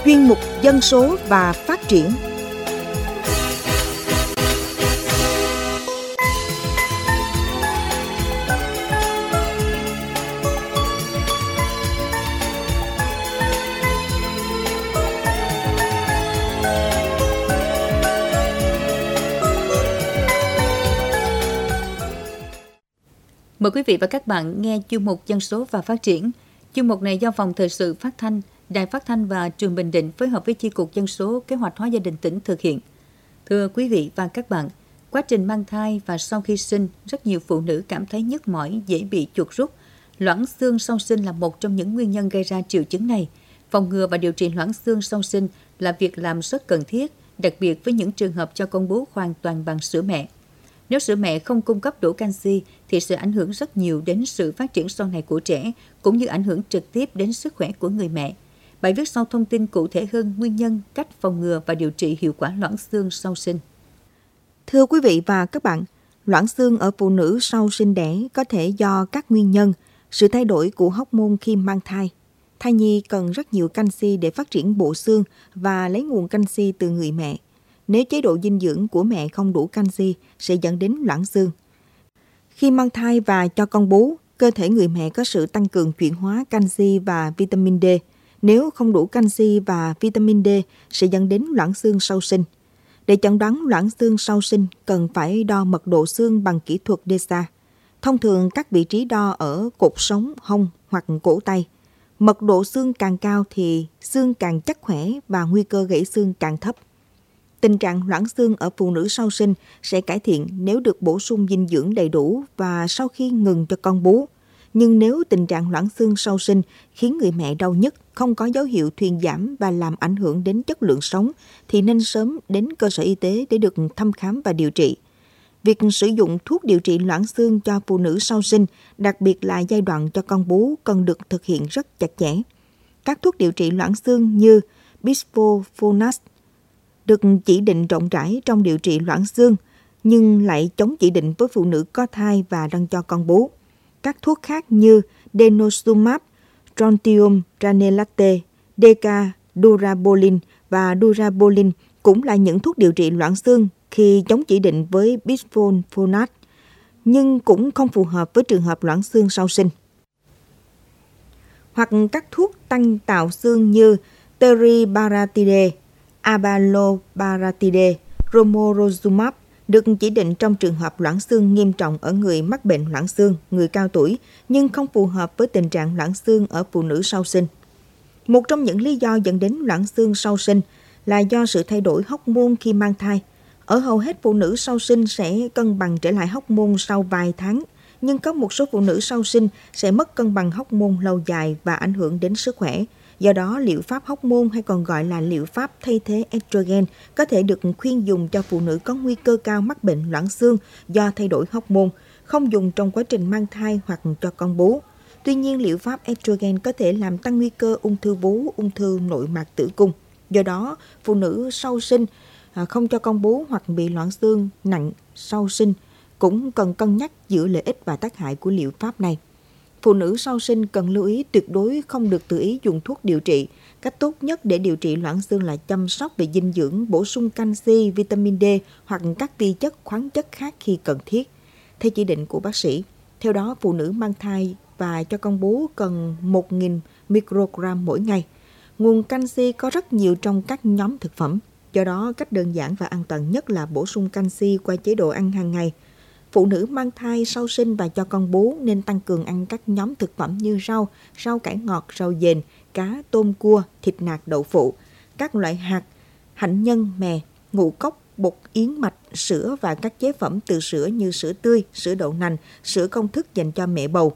chuyên mục Dân số và phát triển. Mời quý vị và các bạn nghe chuyên mục Dân số và phát triển. Chuyên mục này do Phòng Thời sự Phát thanh, Đài Phát thanh và Truyền Bình Định phối hợp với Chi cục Dân số Kế hoạch hóa gia đình tỉnh thực hiện. Thưa quý vị và các bạn, quá trình mang thai và sau khi sinh, rất nhiều phụ nữ cảm thấy nhức mỏi, dễ bị chuột rút. Loãng xương sau sinh là một trong những nguyên nhân gây ra triệu chứng này. Phòng ngừa và điều trị loãng xương sau sinh là việc làm rất cần thiết, đặc biệt với những trường hợp cho con bú hoàn toàn bằng sữa mẹ. Nếu sữa mẹ không cung cấp đủ canxi thì sẽ ảnh hưởng rất nhiều đến sự phát triển sau này của trẻ, cũng như ảnh hưởng trực tiếp đến sức khỏe của người mẹ. Bài viết sau thông tin cụ thể hơn nguyên nhân, cách phòng ngừa và điều trị hiệu quả loãng xương sau sinh. Thưa quý vị và các bạn, loãng xương ở phụ nữ sau sinh đẻ có thể do các nguyên nhân: sự thay đổi của hormone khi mang thai. Thai nhi cần rất nhiều canxi để phát triển bộ xương và lấy nguồn canxi từ người mẹ. Nếu chế độ dinh dưỡng của mẹ không đủ canxi sẽ dẫn đến loãng xương. Khi mang thai và cho con bú, cơ thể người mẹ có sự tăng cường chuyển hóa canxi và vitamin D. Nếu không đủ canxi và vitamin D sẽ dẫn đến loãng xương sau sinh. Để chẩn đoán loãng xương sau sinh, cần phải đo mật độ xương bằng kỹ thuật DEXA. Thông thường các vị trí đo ở cột sống, hông hoặc cổ tay. Mật độ xương càng cao thì xương càng chắc khỏe và nguy cơ gãy xương càng thấp. Tình trạng loãng xương ở phụ nữ sau sinh sẽ cải thiện nếu được bổ sung dinh dưỡng đầy đủ và sau khi ngừng cho con bú. Nhưng nếu tình trạng loãng xương sau sinh khiến người mẹ đau nhức, không có dấu hiệu thuyên giảm và làm ảnh hưởng đến chất lượng sống, thì nên sớm đến cơ sở y tế để được thăm khám và điều trị. Việc sử dụng thuốc điều trị loãng xương cho phụ nữ sau sinh, đặc biệt là giai đoạn cho con bú, cần được thực hiện rất chặt chẽ. Các thuốc điều trị loãng xương như bisphosphonates được chỉ định rộng rãi trong điều trị loãng xương, nhưng lại chống chỉ định với phụ nữ có thai và đang cho con bú. Các thuốc khác như denosumab, strontium granulate, decadurabolin và durabolin cũng là những thuốc điều trị loãng xương khi chống chỉ định với bisphosphonates, nhưng cũng không phù hợp với trường hợp loãng xương sau sinh. Hoặc các thuốc tăng tạo xương như teriparatide, abaloparatide, romorozumab được chỉ định trong trường hợp loãng xương nghiêm trọng ở người mắc bệnh loãng xương, người cao tuổi, nhưng không phù hợp với tình trạng loãng xương ở phụ nữ sau sinh. Một trong những lý do dẫn đến loãng xương sau sinh là do sự thay đổi hormone khi mang thai. Ở hầu hết phụ nữ sau sinh sẽ cân bằng trở lại hormone sau vài tháng, nhưng có một số phụ nữ sau sinh sẽ mất cân bằng hormone lâu dài và ảnh hưởng đến sức khỏe. Do đó, liệu pháp hormone hay còn gọi là liệu pháp thay thế estrogen có thể được khuyên dùng cho phụ nữ có nguy cơ cao mắc bệnh loãng xương do thay đổi hormone, không dùng trong quá trình mang thai hoặc cho con bú. Tuy nhiên, liệu pháp estrogen có thể làm tăng nguy cơ ung thư vú, ung thư nội mạc tử cung. Do đó, phụ nữ sau sinh không cho con bú hoặc bị loãng xương nặng sau sinh cũng cần cân nhắc giữa lợi ích và tác hại của liệu pháp này. Phụ nữ sau sinh cần lưu ý tuyệt đối không được tự ý dùng thuốc điều trị. Cách tốt nhất để điều trị loãng xương là chăm sóc về dinh dưỡng, bổ sung canxi, vitamin D hoặc các vi chất, khoáng chất khác khi cần thiết, theo chỉ định của bác sĩ. Theo đó, phụ nữ mang thai và cho con bú cần 1.000 microgram mỗi ngày. Nguồn canxi có rất nhiều trong các nhóm thực phẩm. Do đó, cách đơn giản và an toàn nhất là bổ sung canxi qua chế độ ăn hàng ngày. Phụ nữ mang thai sau sinh và cho con bú nên tăng cường ăn các nhóm thực phẩm như rau, rau cải ngọt, rau dền, cá, tôm, cua, thịt nạc, đậu phụ, các loại hạt, hạnh nhân, mè, ngũ cốc, bột yến mạch, sữa và các chế phẩm từ sữa như sữa tươi, sữa đậu nành, sữa công thức dành cho mẹ bầu.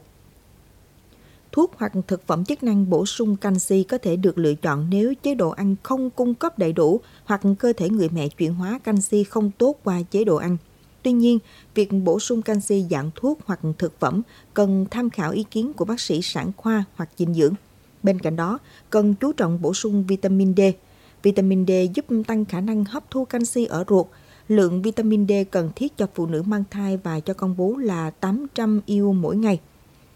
Thuốc hoặc thực phẩm chức năng bổ sung canxi có thể được lựa chọn nếu chế độ ăn không cung cấp đầy đủ hoặc cơ thể người mẹ chuyển hóa canxi không tốt qua chế độ ăn. Tuy nhiên, việc bổ sung canxi dạng thuốc hoặc thực phẩm cần tham khảo ý kiến của bác sĩ sản khoa hoặc dinh dưỡng. Bên cạnh đó, cần chú trọng bổ sung vitamin D. Vitamin D giúp tăng khả năng hấp thu canxi ở ruột. Lượng vitamin D cần thiết cho phụ nữ mang thai và cho con bú là 800 IU mỗi ngày.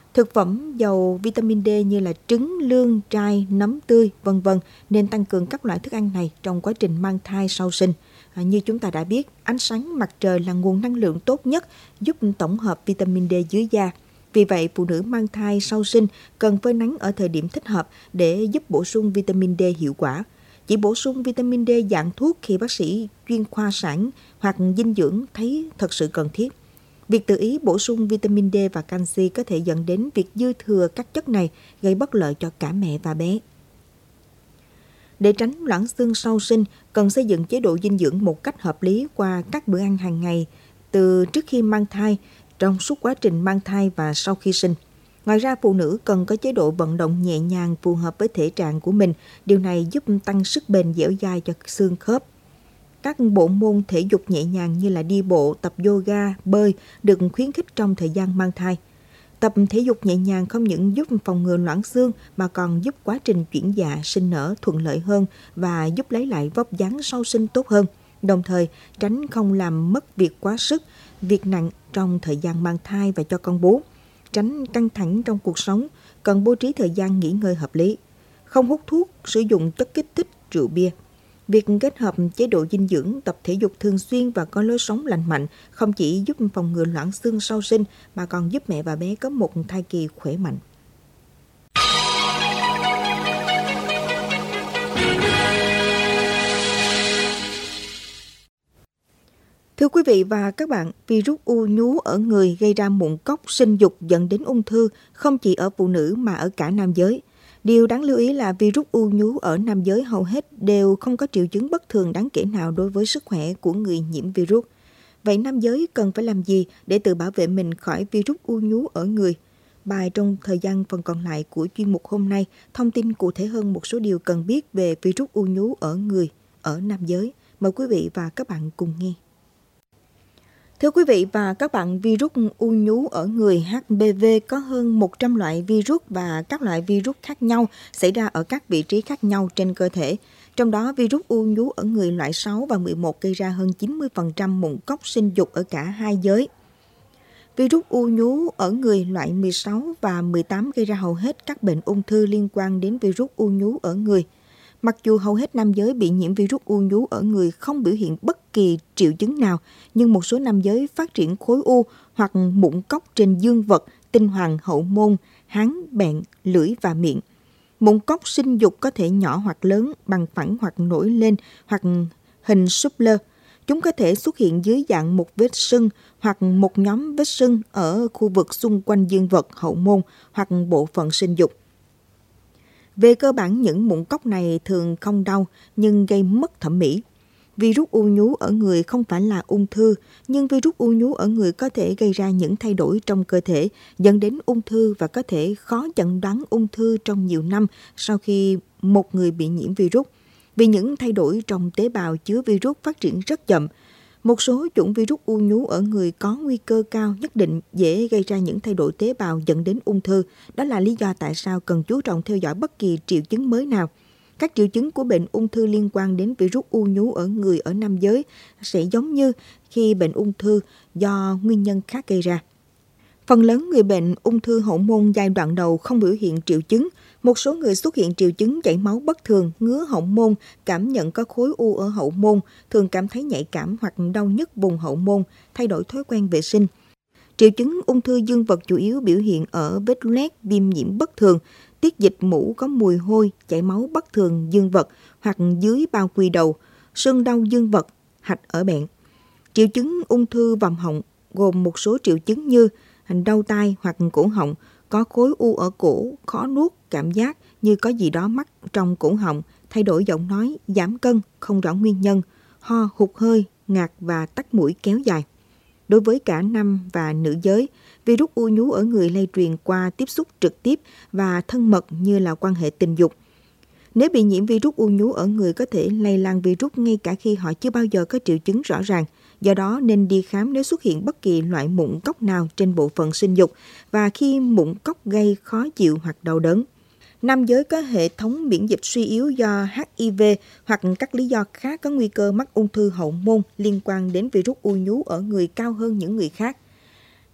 Thực phẩm giàu vitamin D như là trứng, lương, trai, nấm tươi, vân vân nên tăng cường các loại thức ăn này trong quá trình mang thai sau sinh. Như chúng ta đã biết, ánh sáng mặt trời là nguồn năng lượng tốt nhất giúp tổng hợp vitamin D dưới da. Vì vậy, phụ nữ mang thai sau sinh cần phơi nắng ở thời điểm thích hợp để giúp bổ sung vitamin D hiệu quả. Chỉ bổ sung vitamin D dạng thuốc khi bác sĩ chuyên khoa sản hoặc dinh dưỡng thấy thật sự cần thiết. Việc tự ý bổ sung vitamin D và canxi có thể dẫn đến việc dư thừa các chất này, gây bất lợi cho cả mẹ và bé. Để tránh loãng xương sau sinh, cần xây dựng chế độ dinh dưỡng một cách hợp lý qua các bữa ăn hàng ngày, từ trước khi mang thai, trong suốt quá trình mang thai và sau khi sinh. Ngoài ra, phụ nữ cần có chế độ vận động nhẹ nhàng phù hợp với thể trạng của mình. Điều này giúp tăng sức bền dẻo dai cho xương khớp. Các bộ môn thể dục nhẹ nhàng như là đi bộ, tập yoga, bơi được khuyến khích trong thời gian mang thai. Tập thể dục nhẹ nhàng không những giúp phòng ngừa loãng xương mà còn giúp quá trình chuyển dạ, sinh nở thuận lợi hơn và giúp lấy lại vóc dáng sau sinh tốt hơn. Đồng thời, tránh không làm mất việc quá sức, việc nặng trong thời gian mang thai và cho con bú. Tránh căng thẳng trong cuộc sống, cần bố trí thời gian nghỉ ngơi hợp lý. Không hút thuốc, sử dụng chất kích thích, rượu bia. Việc kết hợp chế độ dinh dưỡng, tập thể dục thường xuyên và có lối sống lành mạnh không chỉ giúp phòng ngừa loãng xương sau sinh mà còn giúp mẹ và bé có một thai kỳ khỏe mạnh. Thưa quý vị và các bạn, virus u nhú ở người gây ra mụn cóc sinh dục dẫn đến ung thư không chỉ ở phụ nữ mà ở cả nam giới. Điều đáng lưu ý là virus u nhú ở nam giới hầu hết đều không có triệu chứng bất thường đáng kể nào đối với sức khỏe của người nhiễm virus. Vậy nam giới cần phải làm gì để tự bảo vệ mình khỏi virus u nhú ở người? Bài trong thời gian phần còn lại của chuyên mục hôm nay thông tin cụ thể hơn một số điều cần biết về virus u nhú ở người ở nam giới. Mời quý vị và các bạn cùng nghe. Thưa quý vị và các bạn, virus u nhú ở người HPV có hơn 100 loại virus và các loại virus khác nhau xảy ra ở các vị trí khác nhau trên cơ thể. Trong đó, virus u nhú ở người loại 6 và 11 gây ra hơn 90% mụn cóc sinh dục ở cả hai giới. Virus u nhú ở người loại 16 và 18 gây ra hầu hết các bệnh ung thư liên quan đến virus u nhú ở người. Mặc dù hầu hết nam giới bị nhiễm virus u nhú ở người không biểu hiện bất kỳ triệu chứng nào, nhưng một số nam giới phát triển khối u hoặc mụn cóc trên dương vật, tinh hoàn, hậu môn, háng, bẹn, lưỡi và miệng. Mụn cóc sinh dục có thể nhỏ hoặc lớn, bằng phẳng hoặc nổi lên, hoặc hình súp lơ. Chúng có thể xuất hiện dưới dạng một vết sưng hoặc một nhóm vết sưng ở khu vực xung quanh dương vật, hậu môn hoặc bộ phận sinh dục. Về cơ bản, những mụn cóc này thường không đau nhưng gây mất thẩm mỹ. Virus u nhú ở người không phải là ung thư, nhưng virus u nhú ở người có thể gây ra những thay đổi trong cơ thể, dẫn đến ung thư và có thể khó chẩn đoán ung thư trong nhiều năm sau khi một người bị nhiễm virus. Vì những thay đổi trong tế bào chứa virus phát triển rất chậm, một số chủng virus u nhú ở người có nguy cơ cao nhất định dễ gây ra những thay đổi tế bào dẫn đến ung thư. Đó là lý do tại sao cần chú trọng theo dõi bất kỳ triệu chứng mới nào. Các triệu chứng của bệnh ung thư liên quan đến virus u nhú ở người ở nam giới sẽ giống như khi bệnh ung thư do nguyên nhân khác gây ra. Phần lớn người bệnh ung thư hậu môn giai đoạn đầu không biểu hiện triệu chứng. Một số người xuất hiện triệu chứng chảy máu bất thường, ngứa hậu môn, cảm nhận có khối u ở hậu môn, thường cảm thấy nhạy cảm hoặc đau nhức vùng hậu môn, thay đổi thói quen vệ sinh. Triệu chứng ung thư dương vật chủ yếu biểu hiện ở vết loét, viêm nhiễm bất thường, tiết dịch mũ có mùi hôi, chảy máu bất thường dương vật hoặc dưới bao quy đầu, sưng đau dương vật, hạch ở bẹn. Triệu chứng ung thư vòm họng gồm một số triệu chứng như đau tai hoặc cổ họng, có khối u ở cổ, khó nuốt, cảm giác như có gì đó mắc trong cổ họng, thay đổi giọng nói, giảm cân, không rõ nguyên nhân, ho, hụt hơi, ngạt và tắc mũi kéo dài. Đối với cả nam và nữ giới, virus u nhú ở người lây truyền qua tiếp xúc trực tiếp và thân mật như là quan hệ tình dục. Nếu bị nhiễm virus u nhú ở người có thể lây lan virus ngay cả khi họ chưa bao giờ có triệu chứng rõ ràng. Do đó nên đi khám nếu xuất hiện bất kỳ loại mụn cóc nào trên bộ phận sinh dục và khi mụn cóc gây khó chịu hoặc đau đớn. Nam giới có hệ thống miễn dịch suy yếu do HIV hoặc các lý do khác có nguy cơ mắc ung thư hậu môn liên quan đến virus u nhú ở người cao hơn những người khác.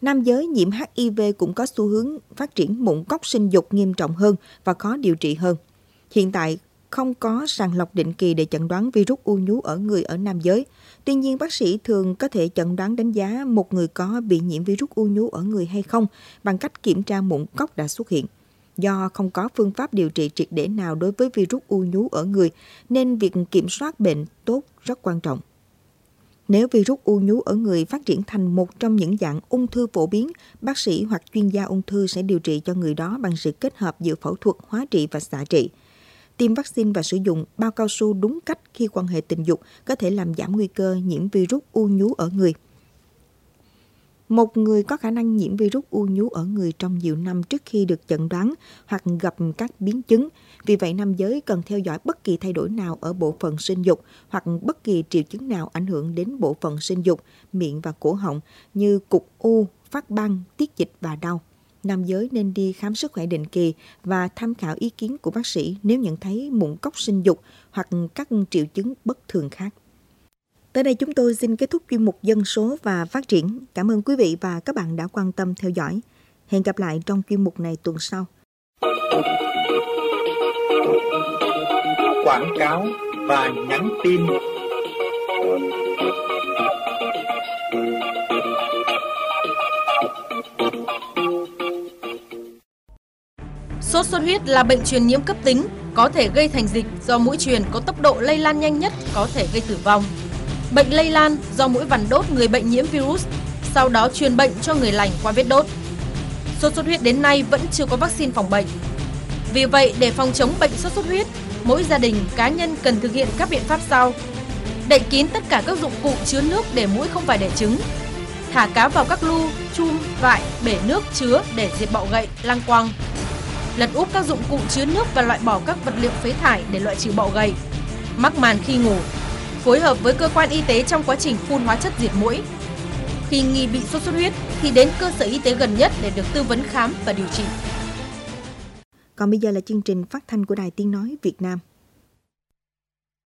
Nam giới nhiễm HIV cũng có xu hướng phát triển mụn cóc sinh dục nghiêm trọng hơn và khó điều trị hơn. Hiện tại, không có sàng lọc định kỳ để chẩn đoán virus u nhú ở người ở nam giới. Tuy nhiên, bác sĩ thường có thể chẩn đoán đánh giá một người có bị nhiễm virus u nhú ở người hay không bằng cách kiểm tra mụn cóc đã xuất hiện. Do không có phương pháp điều trị triệt để nào đối với virus u nhú ở người, nên việc kiểm soát bệnh tốt rất quan trọng. Nếu virus u nhú ở người phát triển thành một trong những dạng ung thư phổ biến, bác sĩ hoặc chuyên gia ung thư sẽ điều trị cho người đó bằng sự kết hợp giữa phẫu thuật, hóa trị và xạ trị. Tiêm vaccine và sử dụng bao cao su đúng cách khi quan hệ tình dục có thể làm giảm nguy cơ nhiễm virus u nhú ở người. Một người có khả năng nhiễm virus u nhú ở người trong nhiều năm trước khi được chẩn đoán hoặc gặp các biến chứng. Vì vậy, nam giới cần theo dõi bất kỳ thay đổi nào ở bộ phận sinh dục hoặc bất kỳ triệu chứng nào ảnh hưởng đến bộ phận sinh dục, miệng và cổ họng như cục u, phát ban, tiết dịch và đau. Nam giới nên đi khám sức khỏe định kỳ và tham khảo ý kiến của bác sĩ nếu nhận thấy mụn cóc sinh dục hoặc các triệu chứng bất thường khác. Tới đây chúng tôi xin kết thúc chuyên mục Dân số và Phát triển. Cảm ơn quý vị và các bạn đã quan tâm theo dõi. Hẹn gặp lại trong chuyên mục này tuần sau. Quảng cáo và nhắn tin. Sốt xuất huyết là bệnh truyền nhiễm cấp tính, có thể gây thành dịch do muỗi truyền có tốc độ lây lan nhanh nhất, có thể gây tử vong. Bệnh lây lan do muỗi vằn đốt người bệnh nhiễm virus, sau đó truyền bệnh cho người lành qua vết đốt. Sốt xuất huyết đến nay vẫn chưa có vaccine phòng bệnh. Vì vậy, để phòng chống bệnh sốt xuất huyết, mỗi gia đình, cá nhân cần thực hiện các biện pháp sau. Đậy kín tất cả các dụng cụ chứa nước để muỗi không phải đẻ trứng. Thả cá vào các lu, chum, vại, bể nước chứa để diệt bọ gậy, lăng quăng. Lật úp các dụng cụ chứa nước và loại bỏ các vật liệu phế thải để loại trừ bọ gậy. Mắc màn khi ngủ. Phối hợp với cơ quan y tế trong quá trình phun hóa chất diệt muỗi. Khi nghi bị sốt xuất huyết thì đến cơ sở y tế gần nhất để được tư vấn khám và điều trị. Còn bây giờ là chương trình phát thanh của Đài Tiếng Nói Việt Nam.